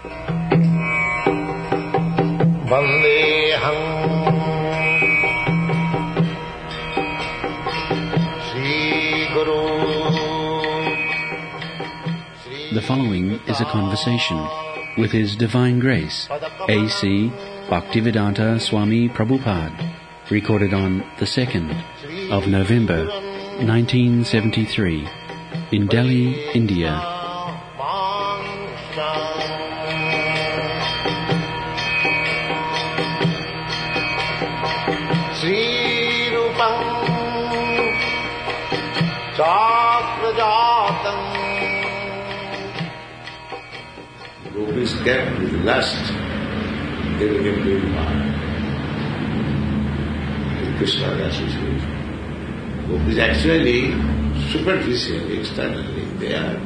Vandeham Sri Guru. The following is a conversation with His Divine Grace, A.C. Bhaktivedanta Swami Prabhupada, recorded on the 2nd of November 1973 in Delhi, India. Sri Rupam Chakrajatam. Gopis kept with lust, they became purified. With Krishna's association. Gopis actually, superficially, externally, they are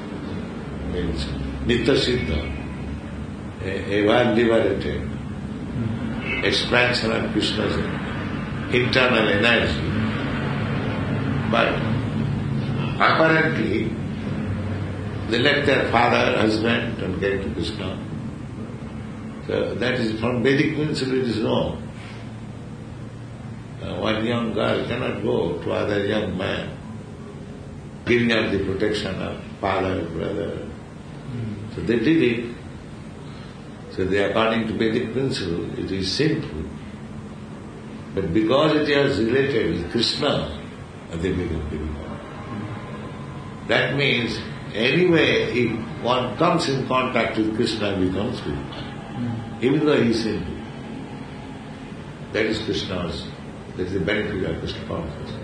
Nitya Siddha, a well-liberated expansion of Krishna's internal energy. But apparently, they left their father, husband, and came to Krishna. So that is from Vedic principle, it is wrong. One young girl cannot go to other young man, giving up the protection of father, brother. So they did it. So they, according to Vedic principle, it is sinful. But because it is related with Krishna, they become purified. That means, anyway, if one comes in contact with Krishna, becomes purified. Even though he is sinful. That is Krishna's, that is the benefit of Krishna consciousness.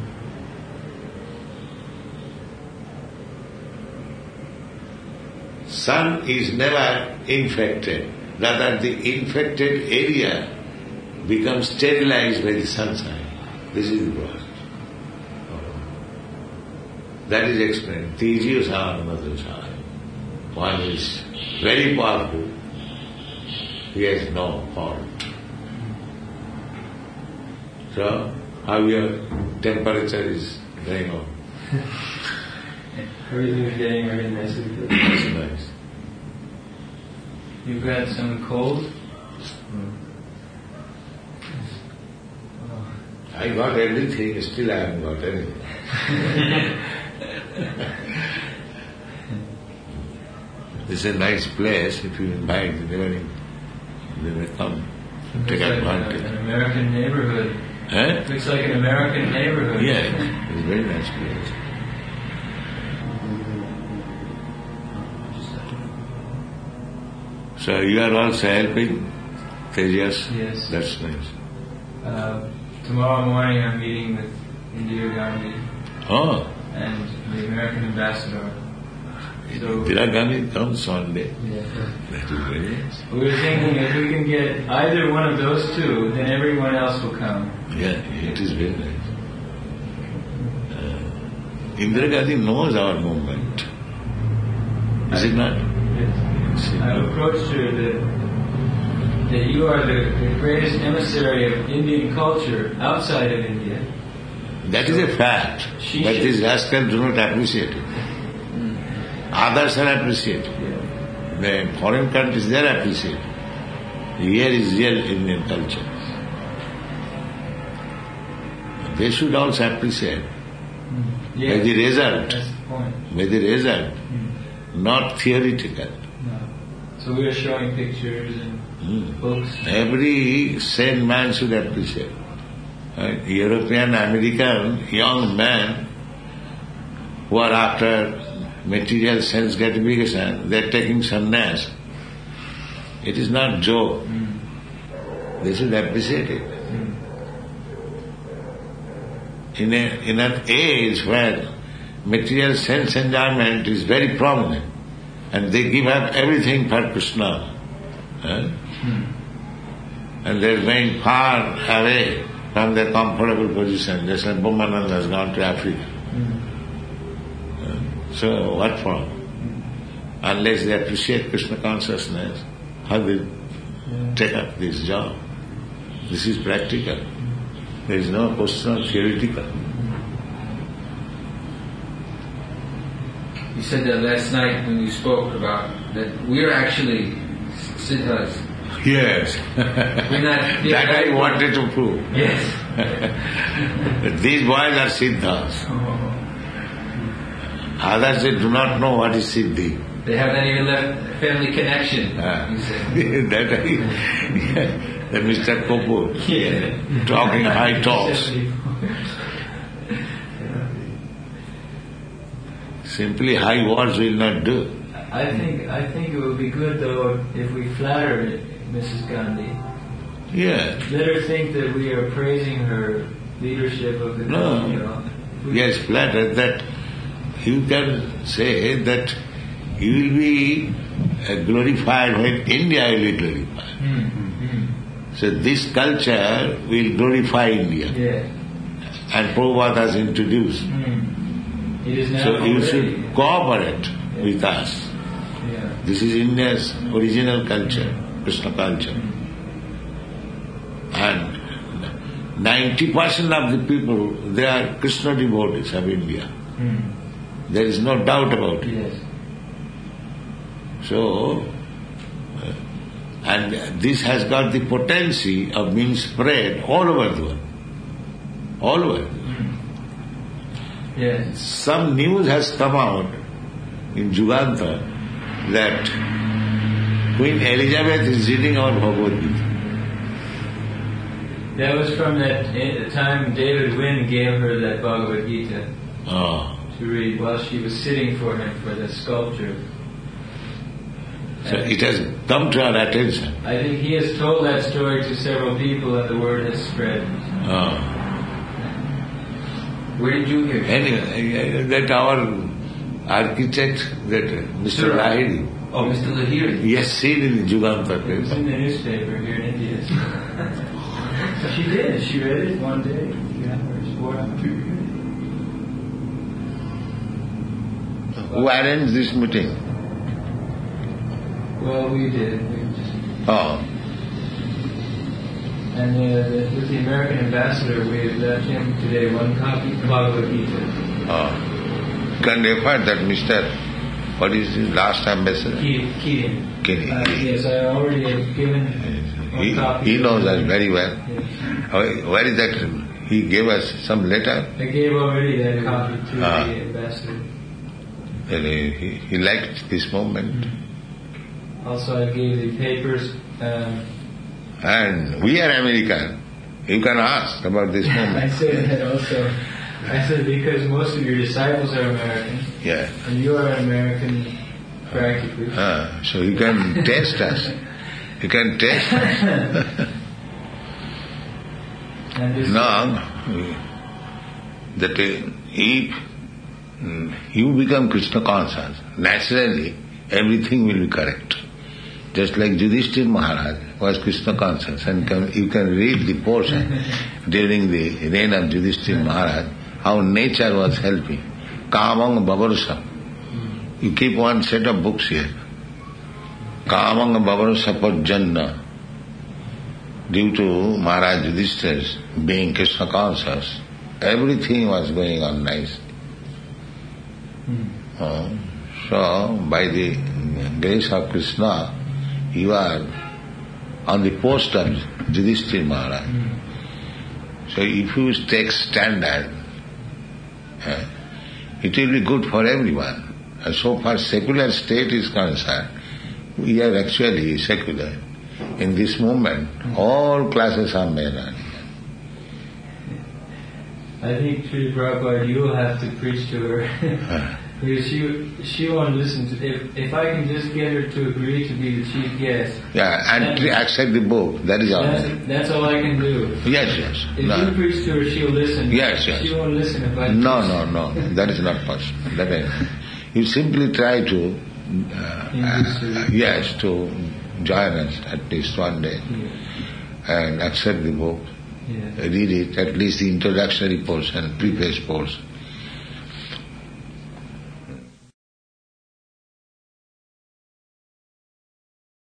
Sun is never infected. Rather, the infected area becomes sterilized by the sunshine. This is the process. That is explained. Tejiyasana Madhusana. One is very powerful. He has no fault. So, how your temperature is going on? Everything is getting very nice. That's nice. You've got some cold? I got everything, still I haven't got anything. This is a nice place. If you invite them, they may come take advantage. An American neighborhood. Eh? Looks like an American neighborhood. Yeah, it's a very nice place. So you are also helping Tejas? Yes. That's nice. Tomorrow morning I'm meeting with Indira Gandhi Oh, and the American ambassador. So, Indira Gandhi comes Sunday. yeah. That is very nice. We were thinking if we can get either one of those two, then everyone else will come. Yeah, it is very nice. Indira Gandhi knows our movement. Is it not? Yes. I've approached her that you are the greatest emissary of Indian culture outside of India. That is a fact. But these rascals do not appreciate it. Others are appreciated. The foreign countries, they are appreciated. Here is real Indian culture. They should also appreciate by the result. That's the point. By the result, not theoretical. No. So we are showing pictures and books. Every sane man should appreciate. European, American, young men who are after material sense gratification, they are taking sannyas. It is not joke. They should appreciate it. In an age where material sense enjoyment is very prominent, and they give up everything for Krishna, and they are going far away from their comfortable position, just like Brahmananda has gone to Africa. So what for? Unless they appreciate Krishna consciousness, how will take up this job? This is practical. There is no question of theoretical. You said that last night when you spoke about that we're actually siddhas. Yes. We're not. That I wanted to prove. Yes. These boys are siddhas. Others they do not know what is siddhi. They have not even left family connection. You said. That Mr. Kapoor talking high talks. Simply high words will not do. I think it would be good though if we flatter Mrs. Gandhi. Yeah. Let her think that we are praising her leadership of the No. you know. Yes, flatter that you can say that you will be glorified when India will be glorified. So this culture will glorify India. Yeah. And Prabhupada has introduced. It is now So you already. should cooperate with us. Yeah. This is India's original culture, Krishna culture. And 90% of the people, they are Krishna devotees of India. There is no doubt about it. Yes. So, and this has got the potency of being spread all over the world. All over. Yes. Some news has come out in Juganta that Queen Elizabeth is reading our Bhagavad Gita. That was from that time David Wynne gave her that Bhagavad Gita to read while she was sitting for him for the sculpture. So it has come to our attention. I think he has told that story to several people and the word has spread. Where did you hear it? Anyway, that our architect, that Mr. Lahiri, Oh, Mr. Lahiri. he has seen in the Juganta It was paper. in the newspaper here in India. She did. She read it one day. Yeah, Who arranged this meeting? well, we did. And with the American ambassador, we have left him today one copy of Bhagavad Gita. Can refer that Mr. What is his last ambassador? Keating. Keating. Yes, I already have given one copy. He knows us very well. Yes. Where is that? He gave us some letter. I gave already that copy to the ambassador. And he liked this movement. Also, I gave the papers. And we are American. You can ask about this I movement. said that also. I said because most of your disciples are American, Yeah. and you are American practically. So you can test us. You can test us. And this Now, that if you become Krishna conscious, naturally everything will be correct. Just like Yudhishthira Maharaj was Krishna conscious, and you can read the portion during the reign of Yudhishthira Maharaj, how nature was helping. Kamang Bavarusam. You keep one set of books here. Kamang Bavarusam Pajjanna. Due to Maharaj Yudhishthira's being Krishna conscious, everything was going on nicely. So, by the grace of Krishna, you are on the post of Yudhishthira Maharaj. So if you take standard, it will be good for everyone. And so far secular state is concerned, we are actually secular. In this movement, all classes are men. I think Sri Prabhupada, you will have to preach to her. Because she won't listen to. If I can just get her to agree to be the chief guest. Yeah, and accept the book. That is all. That's all I can do. Yes. If you preach to her, she'll listen. Yes. She won't listen if I. No. That is not possible. You simply try to, to join us at least one day and accept the book. Yeah. Read it, at least the introductory portion, preface portion.